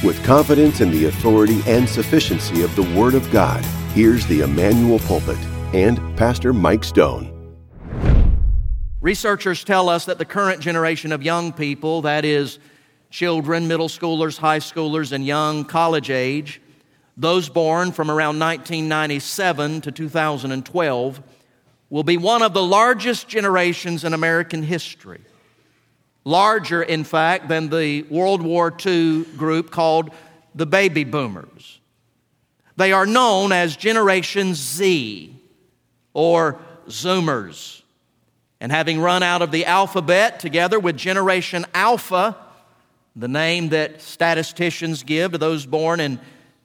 With confidence in the authority and sufficiency of the Word of God, here's the Emmanuel Pulpit and Pastor Mike Stone. Researchers tell us that the current generation of young people, that is, children, middle schoolers, high schoolers, and young college age, those born from around 1997 to 2012, will be one of the largest generations in American history. Larger, in fact, than the World War II group called the Baby Boomers. They are known as Generation Z, or Zoomers. And having run out of the alphabet together with Generation Alpha, the name that statisticians give to those born in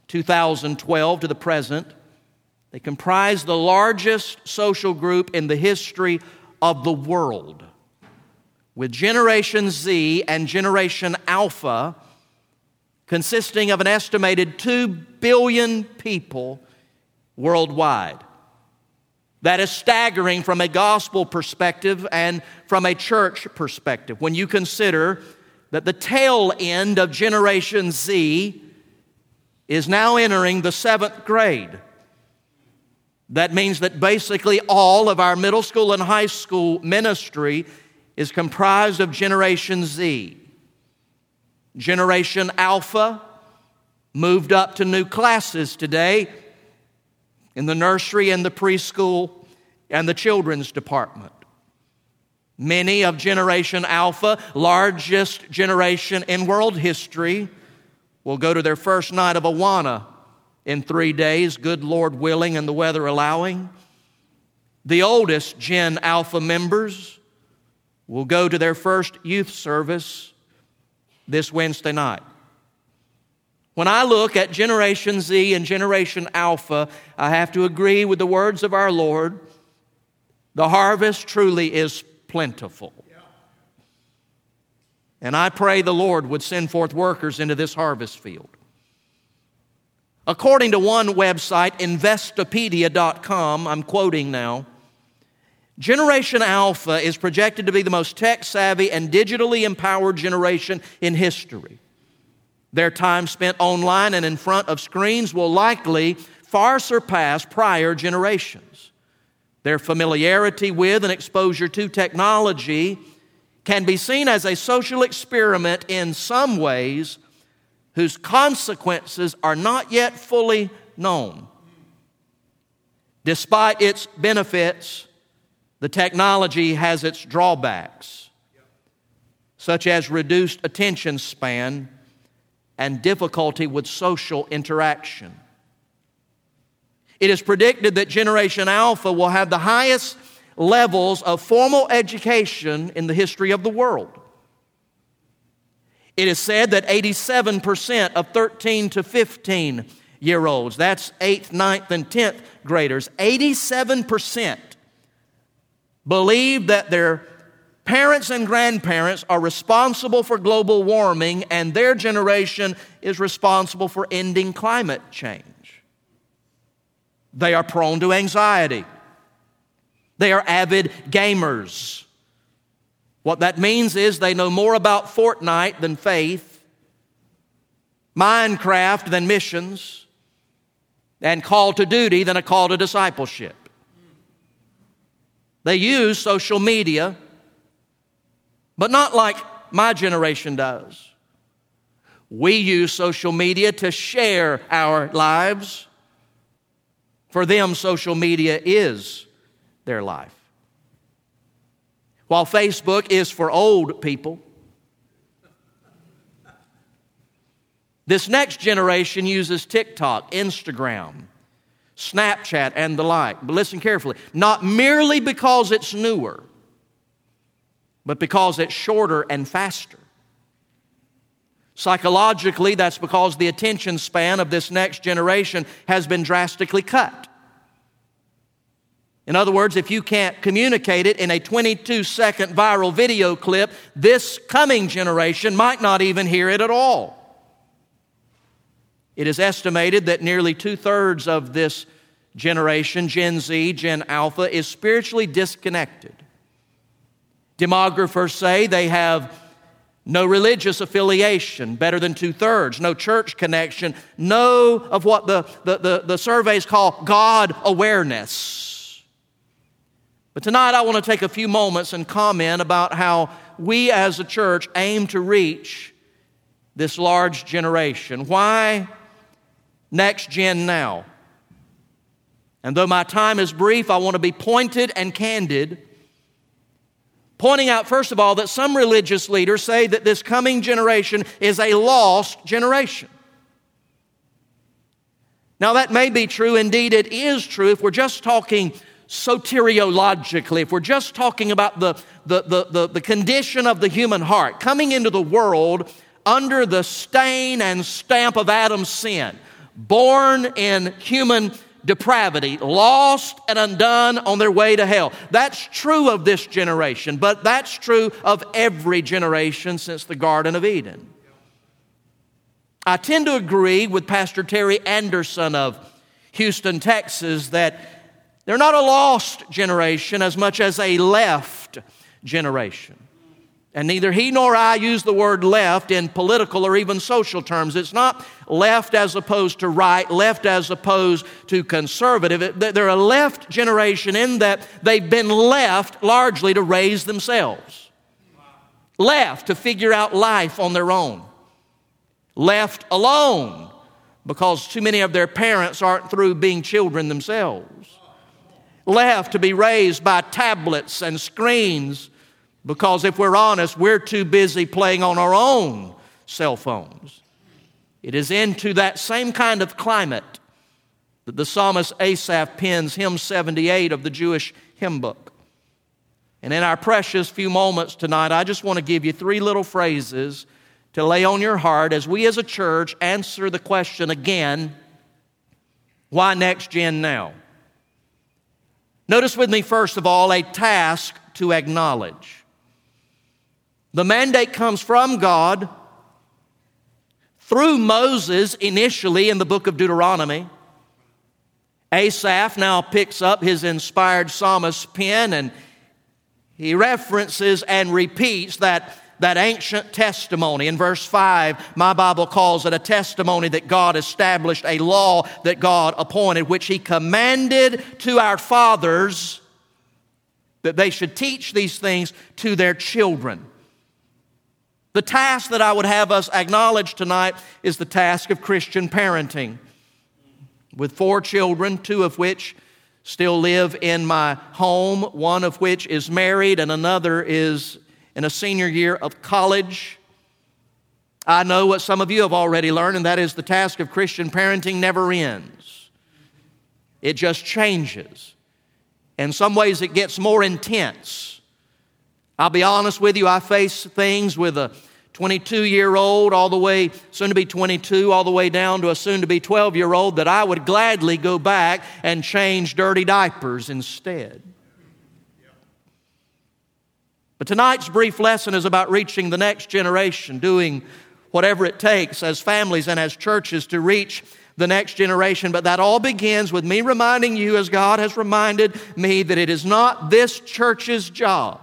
2012 to the present, they comprise the largest social group in the history of the world, with Generation Z and Generation Alpha consisting of an estimated 2 billion people worldwide. That is staggering from a gospel perspective and from a church perspective when you consider that the tail end of Generation Z is now entering the 7th grade. That means that basically all of our middle school and high school ministry is comprised of Generation Z. Generation Alpha moved up to new classes today in the nursery and the preschool and the children's department. Many of Generation Alpha, largest generation in world history, will go to their first night of Awana in 3 days, good Lord willing and the weather allowing. The oldest Gen Alpha members will go to their first youth service this Wednesday night. When I look at Generation Z and Generation Alpha, I have to agree with the words of our Lord. The harvest truly is plentiful. And I pray the Lord would send forth workers into this harvest field. According to one website, Investopedia.com, I'm quoting now, Generation Alpha is projected to be the most tech-savvy and digitally empowered generation in history. Their time spent online and in front of screens will likely far surpass prior generations. Their familiarity with and exposure to technology can be seen as a social experiment in some ways whose consequences are not yet fully known. Despite its benefits, the technology has its drawbacks, such as reduced attention span and difficulty with social interaction. It is predicted that Generation Alpha will have the highest levels of formal education in the history of the world. It is said that 87% of 13 to 15-year-olds, that's 8th, 9th, and 10th graders, 87% believe that their parents and grandparents are responsible for global warming and their generation is responsible for ending climate change. They are prone to anxiety. They are avid gamers. What that means is they know more about Fortnite than faith, Minecraft than missions, and call to duty than a call to discipleship. They use social media, but not like my generation does. We use social media to share our lives. For them, social media is their life. While Facebook is for old people, this next generation uses TikTok, Instagram, Snapchat, and the like. But listen carefully, not merely because it's newer, but because it's shorter and faster. Psychologically, that's because the attention span of this next generation has been drastically cut. In other words, if you can't communicate it in a 22-second viral video clip, this coming generation might not even hear it at all. It is estimated that nearly 2/3 of this generation, Gen Z, Gen Alpha, is spiritually disconnected. Demographers say they have no religious affiliation, better than 2/3, no church connection, no of what the surveys call God awareness. But tonight I want to take a few moments and comment about how we as a church aim to reach this large generation. Why Next Gen now? And though my time is brief, I want to be pointed and candid, pointing out, first of all, that some religious leaders say that this coming generation is a lost generation. Now, that may be true. Indeed, it is true if we're just talking soteriologically, if we're just talking about the condition of the human heart, coming into the world under the stain and stamp of Adam's sin, born in human depravity, lost and undone on their way to hell. That's true of this generation, but that's true of every generation since the Garden of Eden. I tend to agree with Pastor Terry Anderson of Houston, Texas, that they're not a lost generation as much as a left generation. And neither he nor I use the word left in political or even social terms. It's not left as opposed to right, left as opposed to conservative. They're a left generation in that they've been left largely to raise themselves. Left to figure out life on their own. Left alone because too many of their parents aren't through being children themselves. Left to be raised by tablets and screens, because if we're honest, we're too busy playing on our own cell phones. It is into that same kind of climate that the psalmist Asaph pens hymn 78 of the Jewish hymn book. And in our precious few moments tonight, I just want to give you 3 little phrases to lay on your heart as we as a church answer the question again, why Next Gen now? Notice with me, first of all, a task to acknowledge. The mandate comes from God through Moses initially in the book of Deuteronomy. Asaph now picks up his inspired psalmist pen and he references and repeats that ancient testimony. In verse 5, my Bible calls it a testimony that God established, a law that God appointed, which He commanded to our fathers that they should teach these things to their children. The task that I would have us acknowledge tonight is the task of Christian parenting. With 4 children, 2 of which still live in my home, 1 of which is married and another is in a senior year of college. I know what some of you have already learned, and that is the task of Christian parenting never ends. It just changes. In some ways it gets more intense. I'll be honest with you, I face things with a 22-year-old all the way, soon to be 22, all the way down to a soon to be 12-year-old that I would gladly go back and change dirty diapers instead. But tonight's brief lesson is about reaching the next generation, doing whatever it takes as families and as churches to reach the next generation. But that all begins with me reminding you, as God has reminded me, that it is not this church's job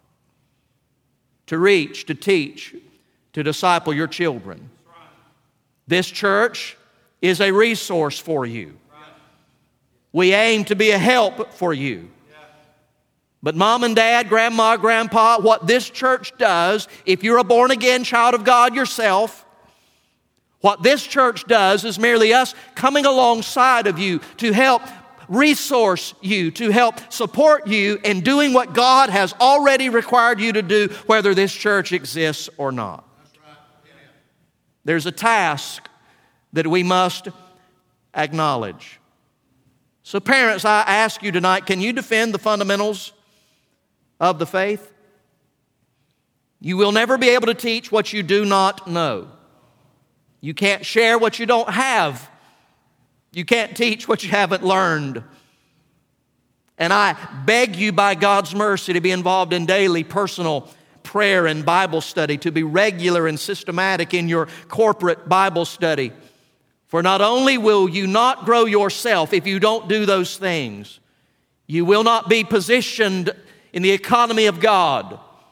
to reach, to teach, to disciple your children. This church is a resource for you. We aim to be a help for you. But mom and dad, grandma, grandpa, what this church does, if you're a born-again child of God yourself, what this church does is merely us coming alongside of you to help resource you, to help support you in doing what God has already required you to do, whether this church exists or not. There's a task that we must acknowledge. So parents, I ask you tonight, can you defend the fundamentals of the faith? You will never be able to teach what you do not know. You can't share what you don't have. You can't teach what you haven't learned. And I beg you by God's mercy to be involved in daily personal prayer and Bible study, to be regular and systematic in your corporate Bible study. For not only will you not grow yourself if you don't do those things, you will not be positioned in the economy of God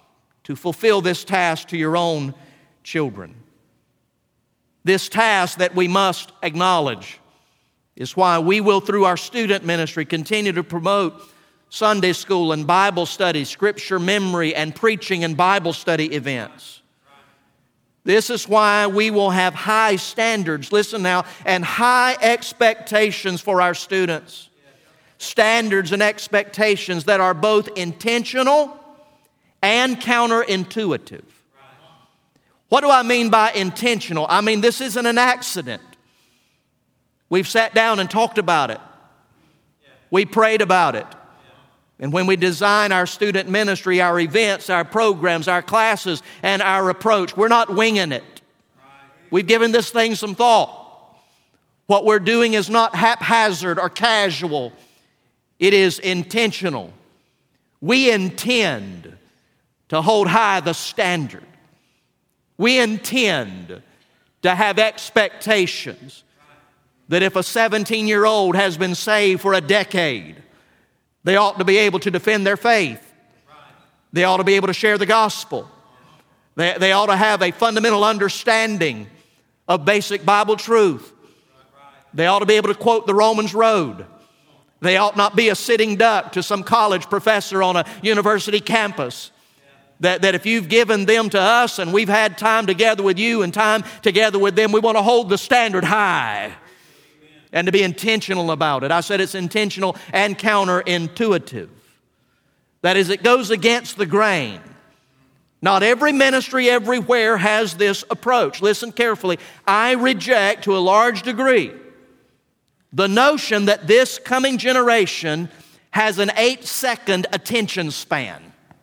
to fulfill this task to your own children. This task that we must acknowledge is why we will, through our student ministry, continue to promote Sunday school and Bible study, scripture memory, and preaching and Bible study events. This is why we will have high standards, listen now, and high expectations for our students. Standards and expectations that are both intentional and counterintuitive. What do I mean by intentional? I mean, this isn't an accident. We've sat down and talked about it. We prayed about it. And when we design our student ministry, our events, our programs, our classes, and our approach, we're not winging it. We've given this thing some thought. What we're doing is not haphazard or casual. It is intentional. We intend to hold high the standard. We intend to have expectations that if a 17-year-old has been saved for a decade, they ought to be able to defend their faith. They ought to be able to share the gospel. They ought to have a fundamental understanding of basic Bible truth. They ought to be able to quote the Romans Road. They ought not be a sitting duck to some college professor on a university campus. That if you've given them to us and we've had time together with you and time together with them, we want to hold the standard high and to be intentional about it. I said it's intentional and counterintuitive. That is, it goes against the grain. Not every ministry everywhere has this approach. Listen carefully. I reject to a large degree the notion that this coming generation has an 8-second attention span.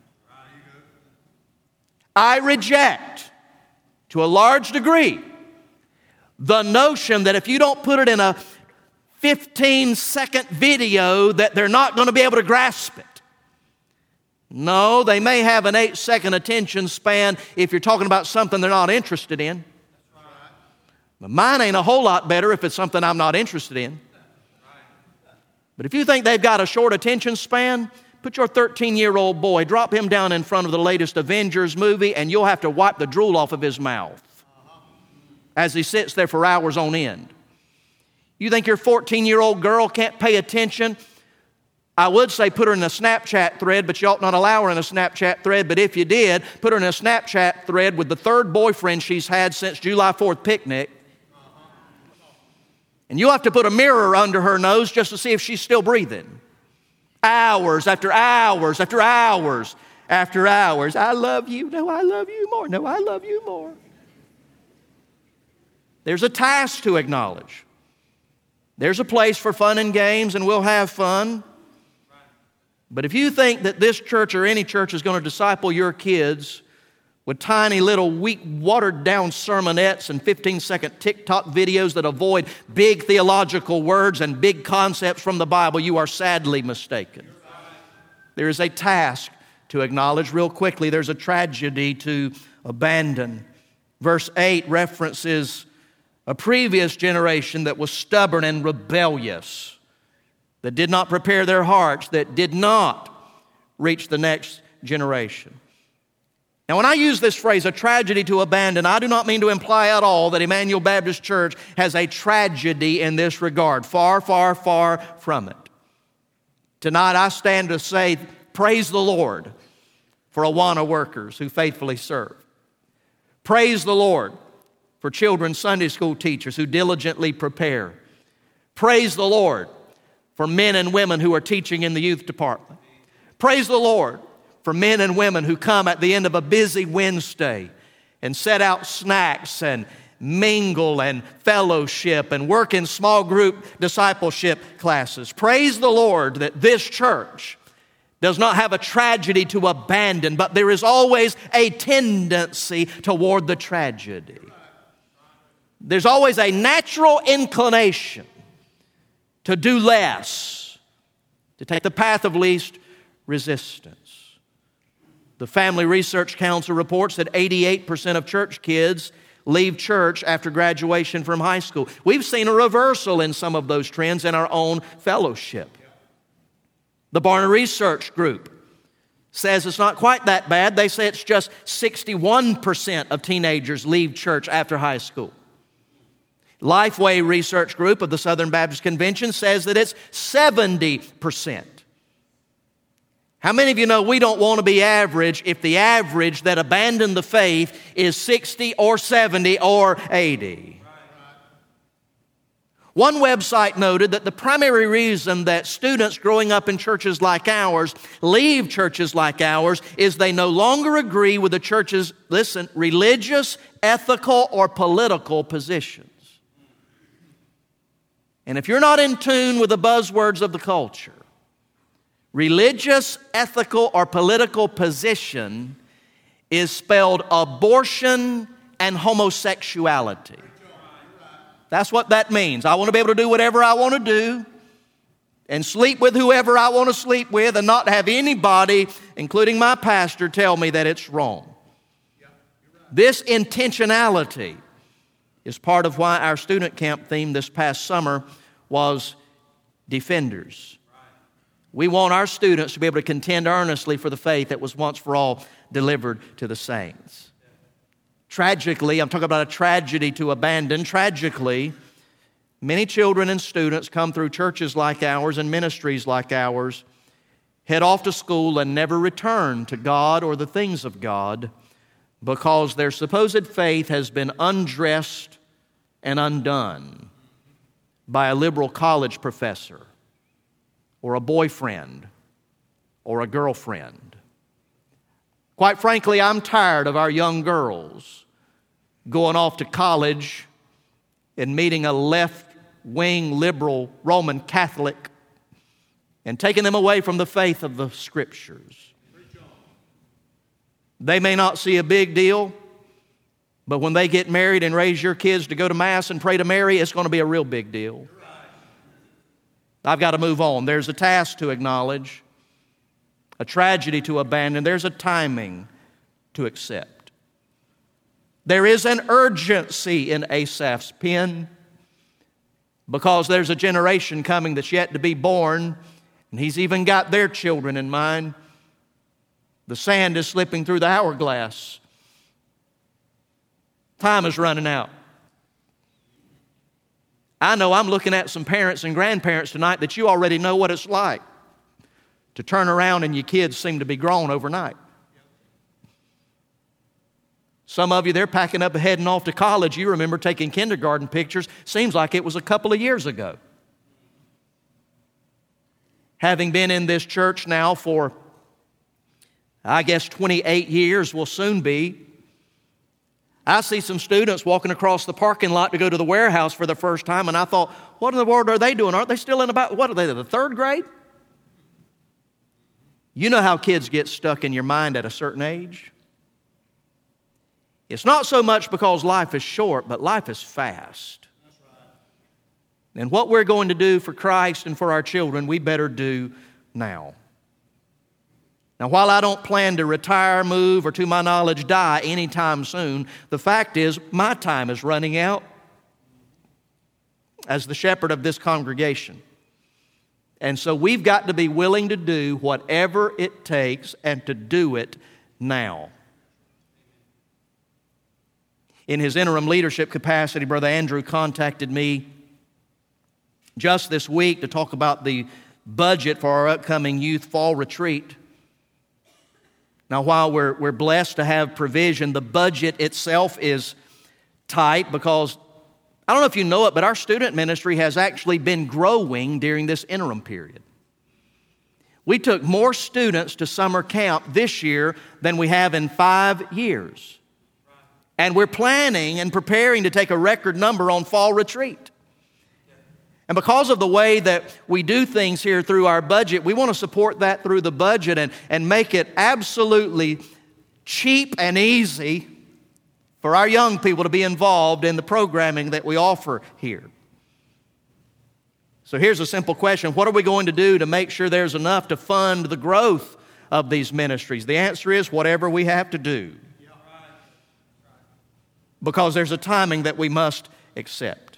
I reject, to a large degree, the notion that if you don't put it in a 15-second video that they're not going to be able to grasp it. No, they may have an 8-second attention span if you're talking about something they're not interested in. But mine ain't a whole lot better if it's something I'm not interested in. But if you think they've got a short attention span, put your 13-year-old boy, drop him down in front of the latest Avengers movie, and you'll have to wipe the drool off of his mouth as he sits there for hours on end. You think your 14-year-old girl can't pay attention? I would say put her in a Snapchat thread, but you ought not allow her in a Snapchat thread. But if you did, put her in a Snapchat thread with the third boyfriend she's had since July 4th picnic. And you'll have to put a mirror under her nose just to see if she's still breathing. Hours after hours after hours after hours. I love you. No, I love you more. No, I love you more. There's a task to acknowledge. There's a place for fun and games, and we'll have fun. But if you think that this church or any church is going to disciple your kids with tiny little weak, watered-down sermonettes and 15-second TikTok videos that avoid big theological words and big concepts from the Bible, you are sadly mistaken. There is a task to acknowledge. Real quickly, there's a tragedy to abandon. Verse 8 references a previous generation that was stubborn and rebellious, that did not prepare their hearts, that did not reach the next generation. Now, when I use this phrase, a tragedy to abandon, I do not mean to imply at all that Emmanuel Baptist Church has a tragedy in this regard. Far, far, far from it. Tonight, I stand to say, praise the Lord for Awana workers who faithfully serve. Praise the Lord for children's Sunday school teachers who diligently prepare. Praise the Lord for men and women who are teaching in the youth department. Praise the Lord for men and women who come at the end of a busy Wednesday and set out snacks and mingle and fellowship and work in small group discipleship classes. Praise the Lord that this church does not have a tragedy to abandon, but there is always a tendency toward the tragedy. There's always a natural inclination to do less, to take the path of least resistance. The Family Research Council reports that 88% of church kids leave church after graduation from high school. We've seen a reversal in some of those trends in our own fellowship. The Barna Research Group says it's not quite that bad. They say it's just 61% of teenagers leave church after high school. Lifeway Research Group of the Southern Baptist Convention says that it's 70%. How many of you know we don't want to be average if the average that abandoned the faith is 60 or 70 or 80? One website noted that the primary reason that students growing up in churches like ours leave churches like ours is they no longer agree with the church's, listen, religious, ethical, or political positions. And if you're not in tune with the buzzwords of the culture, religious, ethical, or political position is spelled abortion and homosexuality. That's what that means. I want to be able to do whatever I want to do and sleep with whoever I want to sleep with and not have anybody, including my pastor, tell me that it's wrong. This intentionality is part of why our student camp theme this past summer was Defenders. We want our students to be able to contend earnestly for the faith that was once for all delivered to the saints. Tragically, I'm talking about a tragedy to abandon. Tragically, many children and students come through churches like ours and ministries like ours, head off to school and never return to God or the things of God because their supposed faith has been undressed and undone by a liberal college professor or a boyfriend or a girlfriend. Quite frankly, I'm tired of our young girls going off to college and meeting a left-wing liberal Roman Catholic and taking them away from the faith of the Scriptures. They may not see a big deal, but when they get married and raise your kids to go to Mass and pray to Mary, it's going to be a real big deal. I've got to move on. There's a task to acknowledge, a tragedy to abandon. There's a timing to accept. There is an urgency in Asaph's pen because there's a generation coming that's yet to be born, and he's even got their children in mind. The sand is slipping through the hourglass. Time is running out. I know I'm looking at some parents and grandparents tonight that you already know what it's like to turn around and your kids seem to be grown overnight. Some of you, they're packing up and heading off to college. You remember taking kindergarten pictures. Seems like it was a couple of years ago. Having been in this church now for, I guess, 28 years will soon be, I see some students walking across the parking lot to go to the warehouse for the first time, and I thought, what in the world are they doing? Aren't they still in about, what are they, the third grade? You know how kids get stuck in your mind at a certain age? It's not so much because life is short, but life is fast. And what we're going to do for Christ and for our children, we better do now. Now, while I don't plan to retire, move, or to my knowledge die anytime soon, the fact is my time is running out as the shepherd of this congregation. And so we've got to be willing to do whatever it takes and to do it now. In his interim leadership capacity, Brother Andrew contacted me just this week to talk about the budget for our upcoming youth fall retreat. Now, while we're blessed to have provision, the budget itself is tight because, I don't know if you know it, but our student ministry has actually been growing during this interim period. We took more students to summer camp this year than we have in 5 years. And we're planning and preparing to take a record number on fall retreat. And because of the way that we do things here through our budget, we want to support that through the budget and make it absolutely cheap and easy for our young people to be involved in the programming that we offer here. So here's a simple question. What are we going to do to make sure there's enough to fund the growth of these ministries? The answer is whatever we have to do. Because there's a timing that we must accept.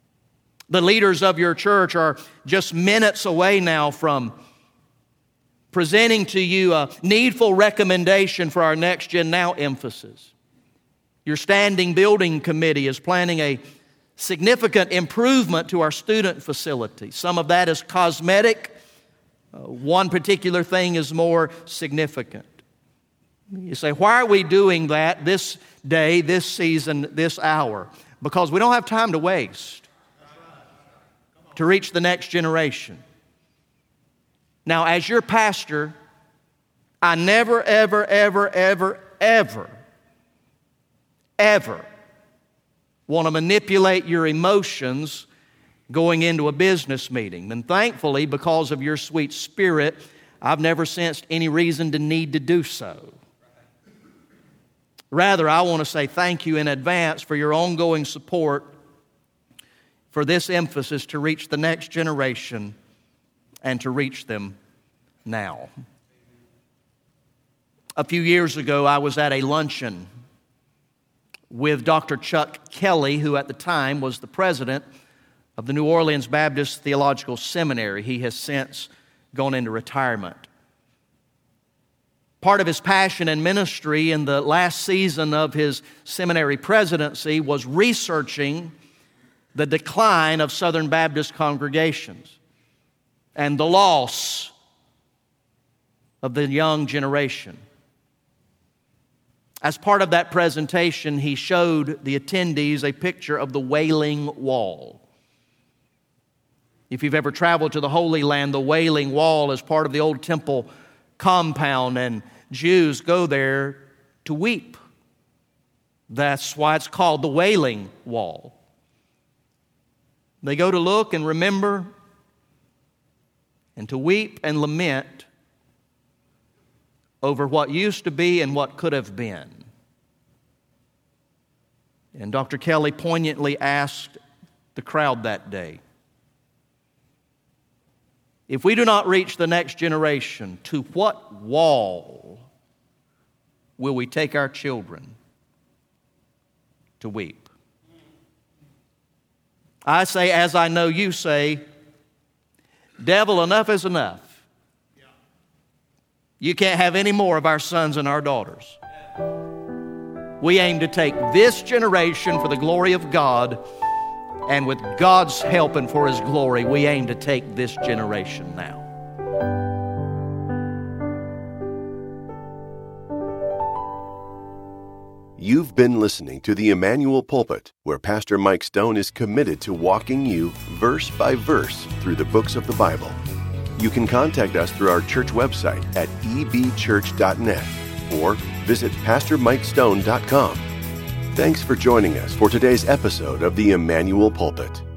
The leaders of your church are just minutes away now from presenting to you a needful recommendation for our Next Gen Now emphasis. Your standing building committee is planning a significant improvement to our student facility. Some of that is cosmetic. One particular thing is more significant. You say, why are we doing that this day, this season, this hour? Because we don't have time to waste to reach the next generation. Now, as your pastor, I never, ever, ever, ever, ever, ever want to manipulate your emotions going into a business meeting. And thankfully, because of your sweet spirit, I've never sensed any reason to need to do so. Rather, I want to say thank you in advance for your ongoing support for this emphasis to reach the next generation and to reach them now. A few years ago, I was at a luncheon with Dr. Chuck Kelly, who at the time was the president of the New Orleans Baptist Theological Seminary. He has since gone into retirement. Part of his passion and ministry in the last season of his seminary presidency was researching the decline of Southern Baptist congregations and the loss of the young generation. As part of that presentation, he showed the attendees a picture of the Wailing Wall. If you've ever traveled to the Holy Land, the Wailing Wall is part of the old temple compound, and Jews go there to weep. That's why it's called the Wailing Wall. They go to look and remember and to weep and lament over what used to be and what could have been. And Dr. Kelly poignantly asked the crowd that day, if we do not reach the next generation, to what wall will we take our children to weep? I say, as I know you say, devil, enough is enough. You can't have any more of our sons and our daughters. We aim to take this generation for the glory of God, and with God's help and for His glory, we aim to take this generation now. You've been listening to the Emmanuel Pulpit, where Pastor Mike Stone is committed to walking you verse by verse through the books of the Bible. You can contact us through our church website at ebchurch.net or visit pastormikestone.com. Thanks for joining us for today's episode of the Emmanuel Pulpit.